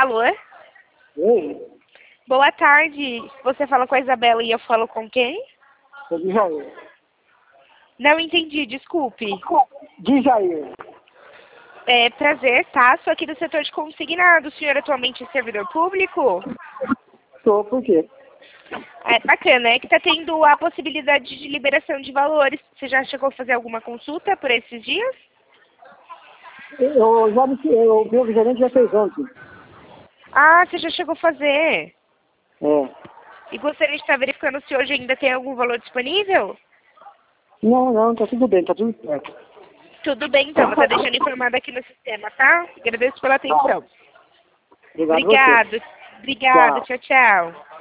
Alô? Oi, Boa tarde. Você fala com a Isabela e eu falo com quem? é de Jair. Não entendi, desculpe. De Jair. É prazer, tá? Sou aqui do setor de consignado. O senhor atualmente é servidor público? Tô, por quê? É bacana, é que tá tendo a possibilidade de liberação de valores. Você já chegou a fazer alguma consulta por esses dias? Eu já me... O meu gerente já fez ontem. Ah, você já chegou a fazer. É. E gostaria de estar verificando se hoje ainda tem algum valor disponível? Não, tá tudo bem, tá tudo certo. Tudo bem, então. Vou estar deixando informado aqui no sistema, tá? Agradeço pela atenção. Obrigado a você. Obrigado. Obrigada. Tchau. Tchau, tchau.